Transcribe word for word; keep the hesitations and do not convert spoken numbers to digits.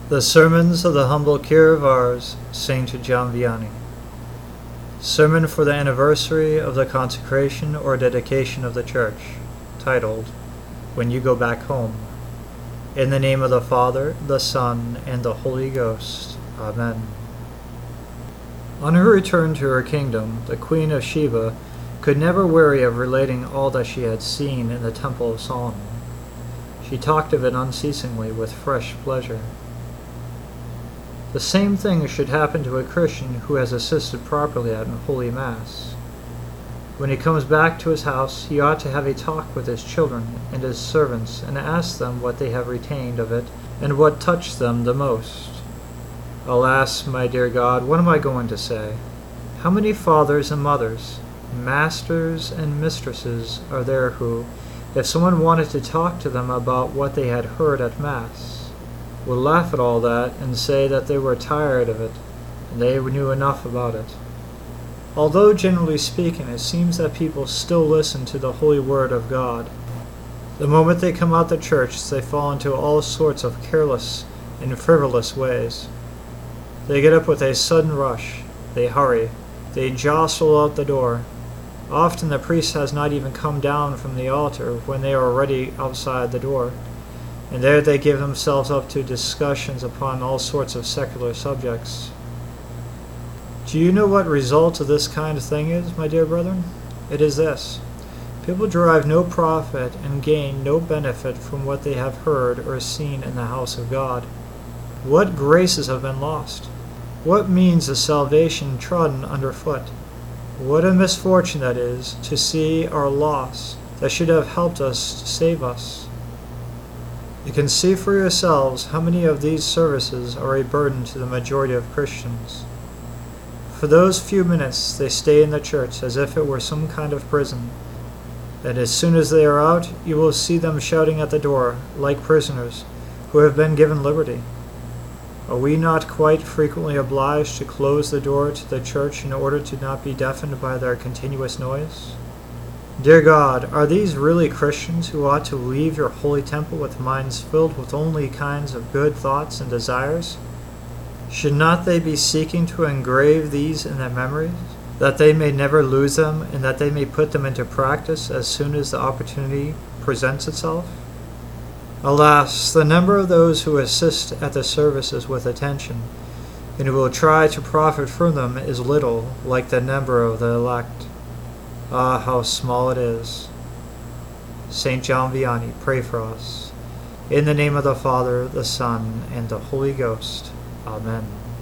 The Sermons of the Humble Cure of Ars, Saint John Vianney. Sermon for the Anniversary of the Consecration or Dedication of the Church, titled, When You Go Back Home. In the name of the Father, the Son, and the Holy Ghost. Amen. On her return to her kingdom, the Queen of Sheba could never weary of relating all that she had seen in the Temple of Solomon. She talked of it unceasingly with fresh pleasure. The same thing should happen to a Christian who has assisted properly at Holy Mass. When he comes back to his house, he ought to have a talk with his children and his servants and ask them what they have retained of it and what touched them the most. Alas, my dear God, what am I going to say? How many fathers and mothers, masters and mistresses are there who, if someone wanted to talk to them about what they had heard at Mass, would laugh at all that and say that they were tired of it, and they knew enough about it. Although, generally speaking, it seems that people still listen to the holy word of God, the moment they come out the church they fall into all sorts of careless and frivolous ways. They get up with a sudden rush, they hurry, they jostle out the door. Often the priest has not even come down from the altar when they are already outside the door, and there they give themselves up to discussions upon all sorts of secular subjects. Do you know what result of this kind of thing is, my dear brethren? It is this. People derive no profit and gain no benefit from what they have heard or seen in the house of God. What graces have been lost? What means of salvation trodden underfoot? What a misfortune that is to see our loss that should have helped us to save us. You can see for yourselves how many of these services are a burden to the majority of Christians. For those few minutes they stay in the church as if it were some kind of prison, and as soon as they are out, you will see them shouting at the door, like prisoners who have been given liberty. Are we not quite frequently obliged to close the door to the church in order to not be deafened by their continuous noise? Dear God, are these really Christians who ought to leave your holy temple with minds filled with only kinds of good thoughts and desires? Should not they be seeking to engrave these in their memories, that they may never lose them, and that they may put them into practice as soon as the opportunity presents itself? Alas, the number of those who assist at the services with attention, and who will try to profit from them, is little, like the number of the elect. Ah, how small it is. Saint John Vianney, pray for us. In the name of the Father, the Son, and the Holy Ghost. Amen.